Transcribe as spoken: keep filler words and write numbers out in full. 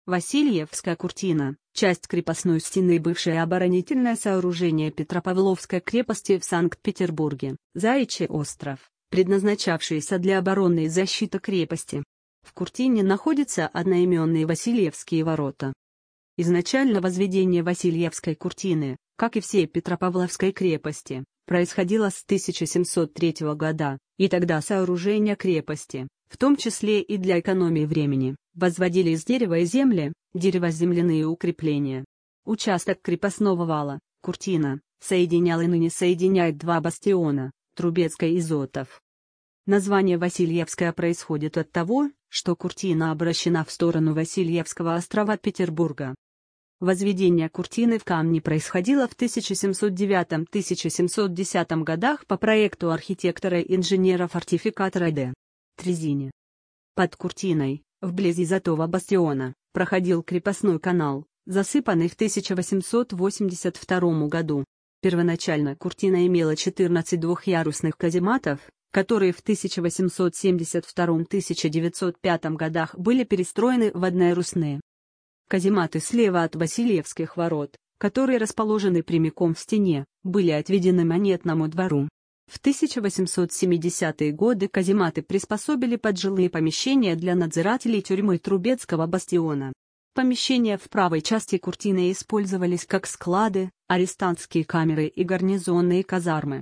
Васильевская куртина – часть крепостной стены, бывшее оборонительное сооружение Петропавловской крепости в Санкт-Петербурге. Заячий остров, предназначавшийся для обороны и защиты крепости. В куртине находятся одноименные Васильевские ворота. Изначально возведение Васильевской куртины, как и всей Петропавловской крепости, происходило с тысяча семьсот третьего года, и тогда сооружения крепости, в том числе и для экономии времени, возводили из дерева и земли, деревоземляные укрепления. Участок крепостного вала, куртина, соединял и ныне соединяет два бастиона, Трубецкой и Зотов. Название Васильевская происходит от того, что куртина обращена в сторону Васильевского острова Петербурга. Возведение куртины в камне происходило в тысяча семьсот девятом — тысяча семьсот десятом годах по проекту архитектора-инженера-фортификатора Д. Трезини. Под куртиной, вблизи Зотова бастиона, проходил крепостной канал, засыпанный в тысяча восемьсот восемьдесят втором году. Первоначально куртина имела четырнадцать двухъярусных казематов, которые в тысяча восемьсот семьдесят втором — тысяча девятьсот пятом годах были перестроены в одноярусные. Казематы слева от Васильевских ворот, которые расположены прямиком в стене, были отведены монетному двору. В тысяча восемьсот семидесятые годы казематы приспособили под жилые помещения для надзирателей тюрьмы Трубецкого бастиона. Помещения в правой части куртины использовались как склады, арестантские камеры и гарнизонные казармы.